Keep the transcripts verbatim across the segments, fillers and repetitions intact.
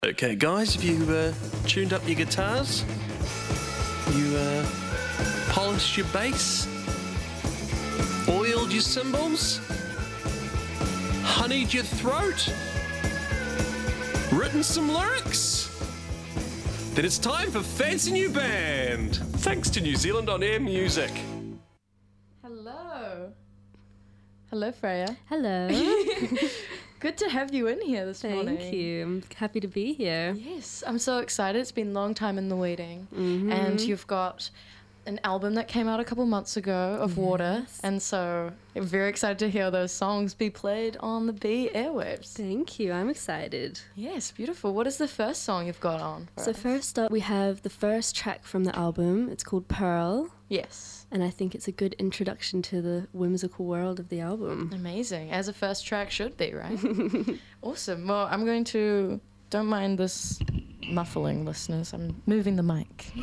Okay, guys, have you uh, tuned up your guitars? You uh, polished your bass? Oiled your cymbals? Honeyed your throat? Written some lyrics? Then it's time for Fancy New Band, thanks to New Zealand On Air Music. Hello. Hello, Freya. Hello. Good to have you in here this Thank morning. Thank you. I'm happy to be here. Yes, I'm so excited. It's been a long time in the waiting. Mm-hmm. And you've got an album that came out a couple months ago of yes. Water. And so I'm very excited to hear those songs be played on the B airwaves. Thank you. I'm excited. Yes, beautiful. What is the first song you've got on? So first up, we have the first track from the album. It's called Pearl. Yes. And I think it's a good introduction to the whimsical world of the album. Amazing. As a first track should be, right? Awesome. Well, I'm going to... Don't mind this muffling, listeners. I'm moving the mic.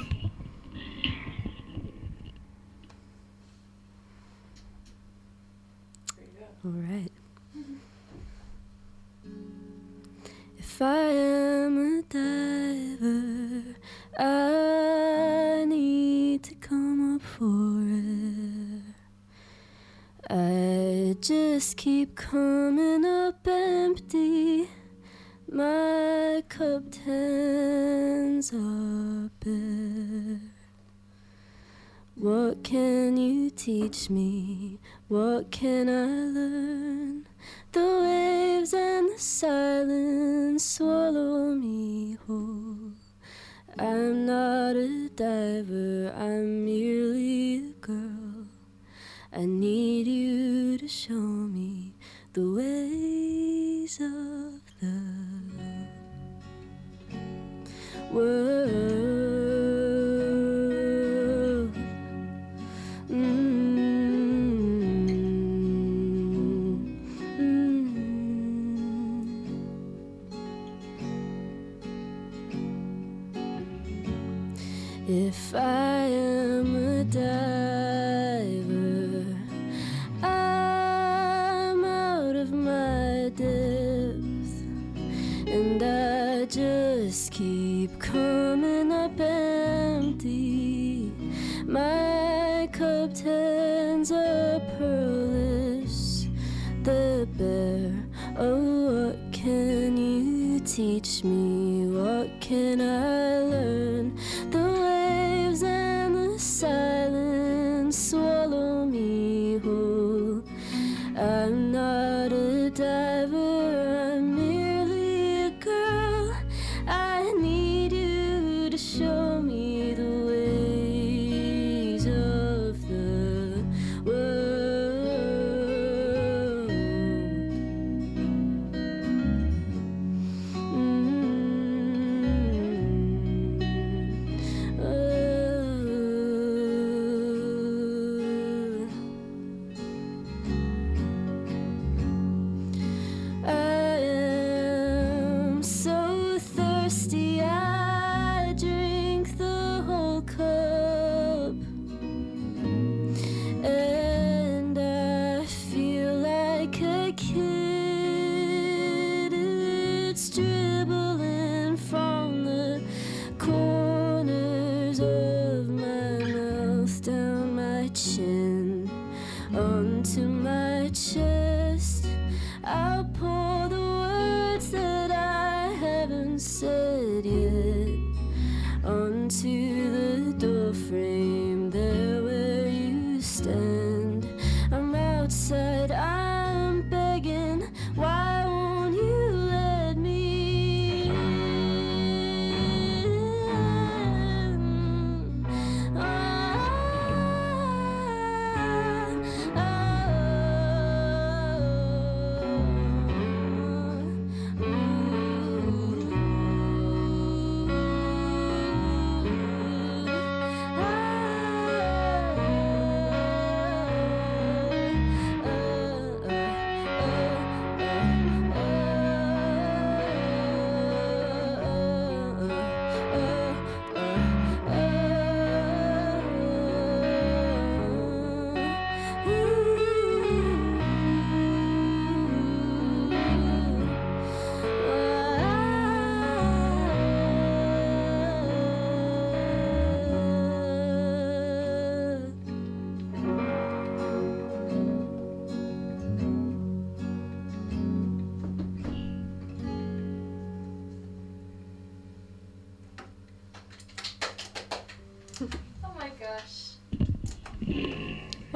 All right. If I am a diver, I need to come up for air. I just keep coming up empty. My cupped hands are bare. What can you teach me? What can I learn? The waves and the silence swallow me whole. I'm not a diver, I'm merely a girl. I need you to show me the ways of the world. If I am a diver, I'm out of my depth, and I just keep coming up empty. My cupped hands are pearlless, they're bare. Oh, what can you teach me? What can I learn? The waves and the silence swallow me whole. I'm not a diver, I'm merely a girl. I need you to show me the ways of the world. Mm-hmm. I am so thirsty, I drink the whole cup, and I feel like a kid. It's dribbling from the corners of my mouth down my chin onto my chest. I'll pour the words that I haven't said yet onto the doorframe there where you stand. I'm outside, I'm begging, why won't you let me in? Ah, ah, ooh.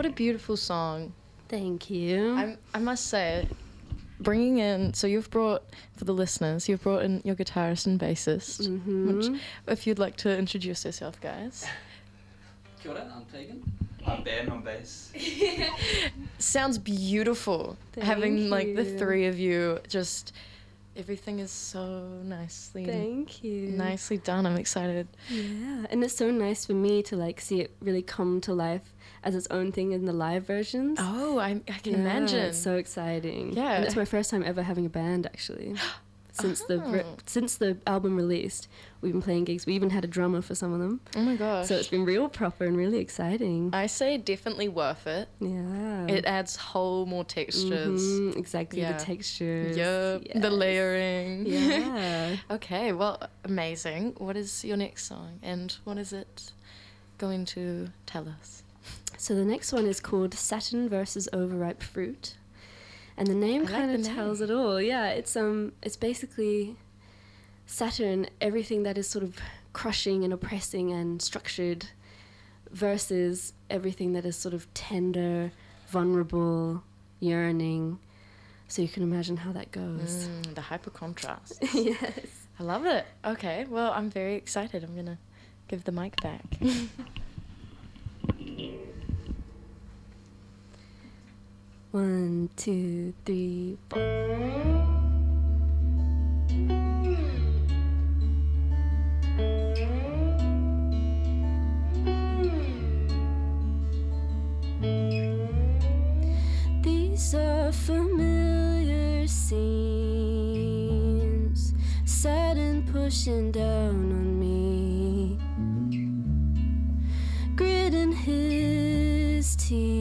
What a beautiful song. Thank you. I I must say, bringing in, so you've brought, for the listeners, you've brought in your guitarist and bassist. Mm-hmm. Which, if you'd like to introduce yourself, guys. Kia ora, I'm Tegan. I'm Ben on bass. Sounds beautiful. Thank Having like the you. three of you, just everything is so nicely Thank you. nicely done. I'm excited. Yeah, and it's so nice for me to like see it really come to life as its own thing in the live versions. Oh, I, I can Yeah, imagine. It's so exciting. Yeah. And it's my first time ever having a band actually. Since the re- Oh. since the album released, we've been playing gigs. We even had a drummer for some of them. Oh my gosh. So it's been real proper and really exciting. I say definitely worth it. Yeah. It adds whole more textures. Mhm, exactly, Yeah. the textures. Yep, the Yes. layering. Yeah. Okay, well, amazing. What is your next song and what is it going to tell us? So the next one is called Saturn versus Overripe Fruit. And the name I like kind the of name. tells it all. Yeah, it's um it's basically Saturn, everything that is sort of crushing and oppressing and structured, versus everything that is sort of tender, vulnerable, yearning. So you can imagine how that goes. Mm, the hyper contrast. Yes. I love it. Okay, well, I'm very excited. I'm going to give the mic back. One, two, three, four. These are familiar scenes, Saturn pushing down on me, gritting his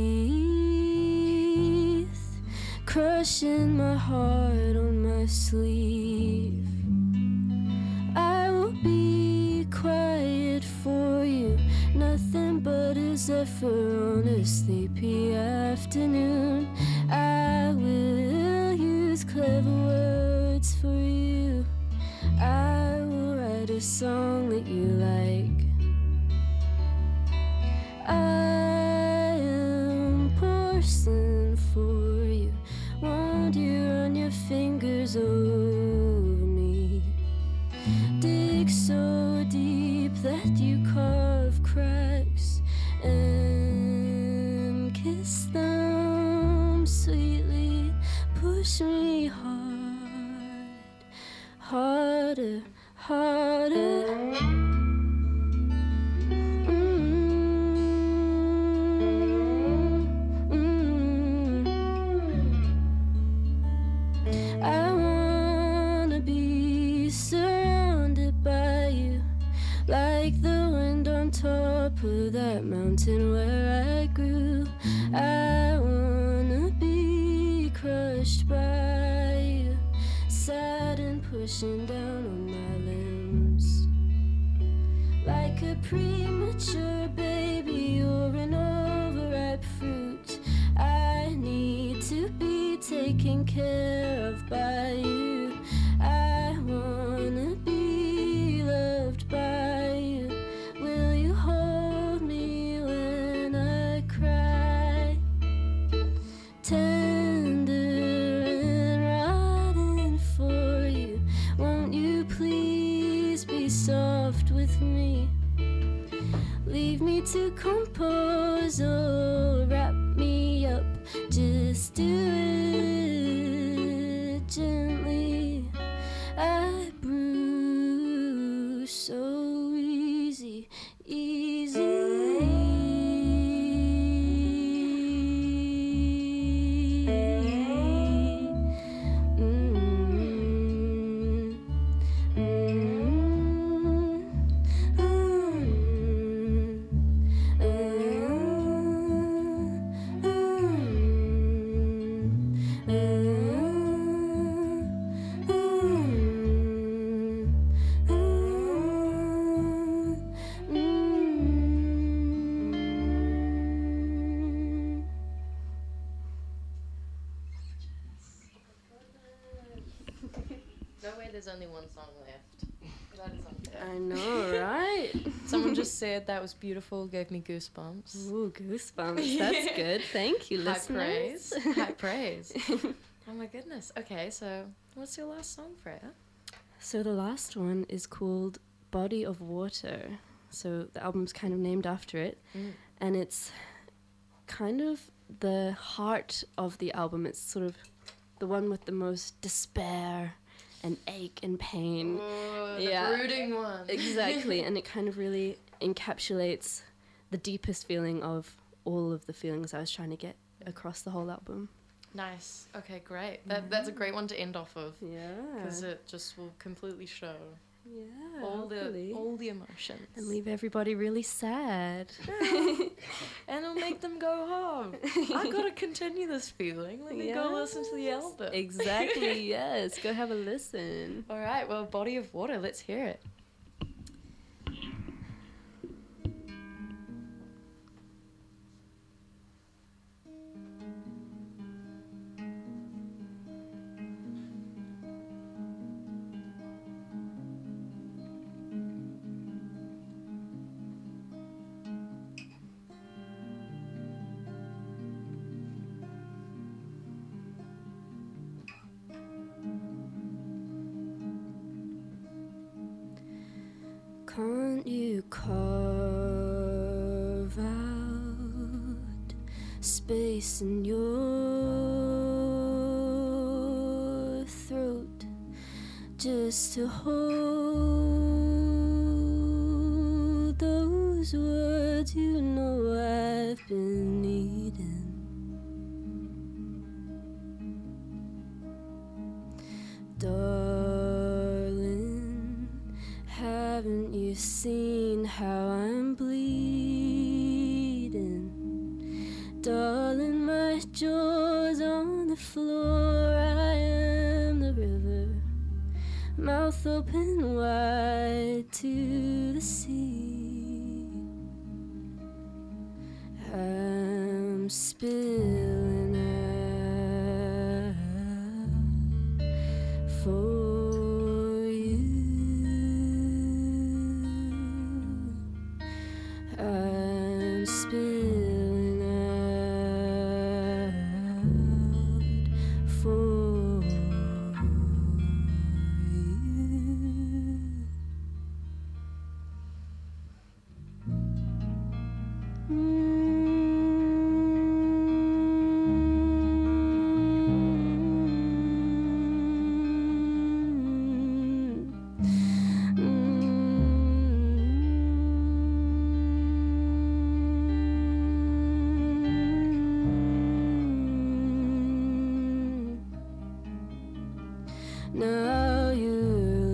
teeth, crushing my heart on my sleeve. I will be quiet for you, nothing but a zephyr on a sleepy afternoon. I will use clever words for you. I will write a song that you like. I am porcelain for you. Won't you run your fingers over me? Dig so deep that you carve cracks and kiss them sweetly. Push me hard, harder, harder. I wanna be surrounded by you, like the wind on top of that mountain where I grew. I wanna be crushed by you, Saturn pushing down on my limbs. Like a premature baby or an overripe fruit, I need to be taken care of by you. I wanna be loved by you. Will you hold me when I cry? Tender and rotten for you. Won't you please be soft with me? Leave me to compose or wrap me up. Just do it gently. I bruise so easy, easy. Mm, mm, No way there's only one song left. left. That is unfair. I know, right? Someone just said that was beautiful, gave me goosebumps. Ooh, goosebumps. That's good. Thank you, High listeners. praise. High praise. Oh my goodness. Okay, so what's your last song, Freya? So the last one is called Body of Water. So the album's kind of named after it. Mm. And it's kind of the heart of the album. It's sort of the one with the most despair and ache and pain. Oh, the Yeah. brooding one. Exactly. And it kind of really encapsulates the deepest feeling of all of the feelings I was trying to get across the whole album. Nice. Okay, great. That That's a great one to end off of. Yeah. Because it just will completely show Yeah. all hopefully. the all the emotions. And leave everybody really sad. And it'll make them go home. I've got to continue this feeling. Let me go listen to the Yes. album. Exactly, yes. Go have a listen. All right, well, Body of Water, let's hear it. Can't you carve out space in your throat just to hold those words you know I've been needing? Darling, haven't you seen how I'm bleeding? Darling, my jaw's on the floor. I am the river, mouth open wide to the sea. I'm spilling out for you. I'm spilling out for you. Now you're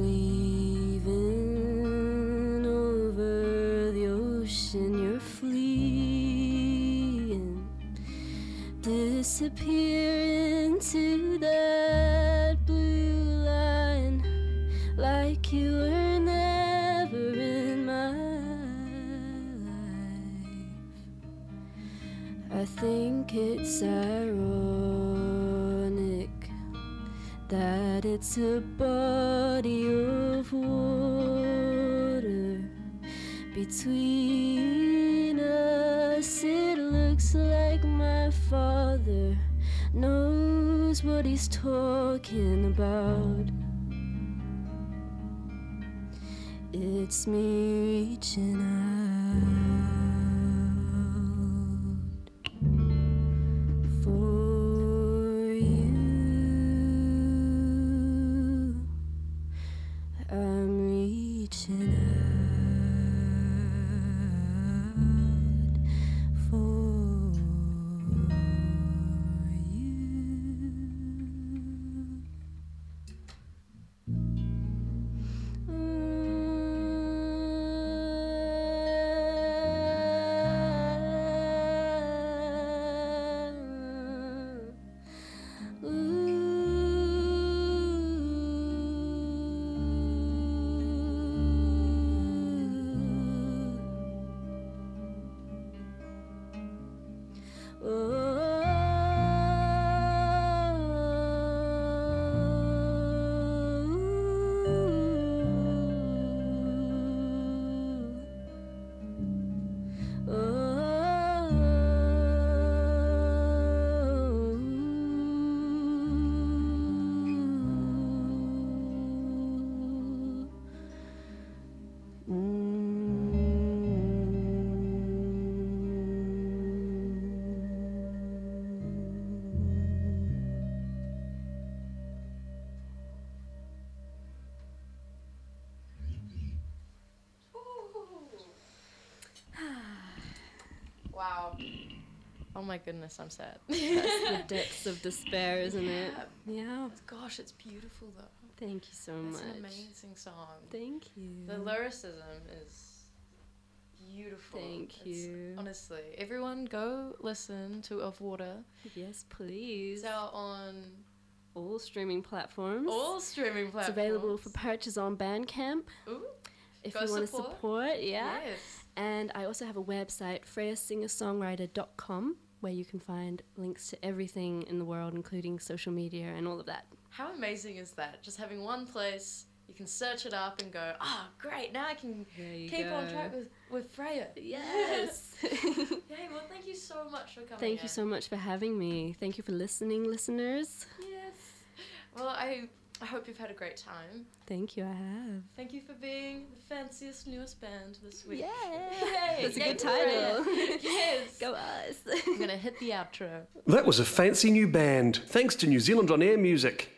leaving over the ocean, you're fleeing, disappear into that blue line like you were never in my life. I think it's ironic that it's a body of water between us. It looks like my father knows what he's talking about. It's me reaching out for you. I'm reaching out for you. Oh my goodness, I'm sad. That's the depths of despair, isn't it? Yeah. Gosh, it's beautiful though. Thank you so It's much. an amazing song. Thank you. The lyricism is beautiful. Thank It's- you. Honestly, everyone go listen to Of Water. Yes, please. It's out on All streaming platforms. all streaming It's platforms. available for purchase on Bandcamp. Ooh, If Go you want to support. support, yeah. yes. And I also have a website, freya singer songwriter dot com, where you can find links to everything in the world, including social media and all of that. How amazing is that? Just having one place, you can search it up and go, ah, great, now I can There you keep go. on track with, with Freya. Yes. Yay, well, thank you so much for coming. Thank you in. so much for having me. Thank you for listening, listeners. Yes. Well, I, I hope you've had a great time. Thank you, I have. Thank you for being the fanciest, newest band this week. Yeah. That's a Yay good for Freya. title. Yes. Go us. I'm going to hit the outro. That was a fancy new band, thanks to New Zealand On Air Music.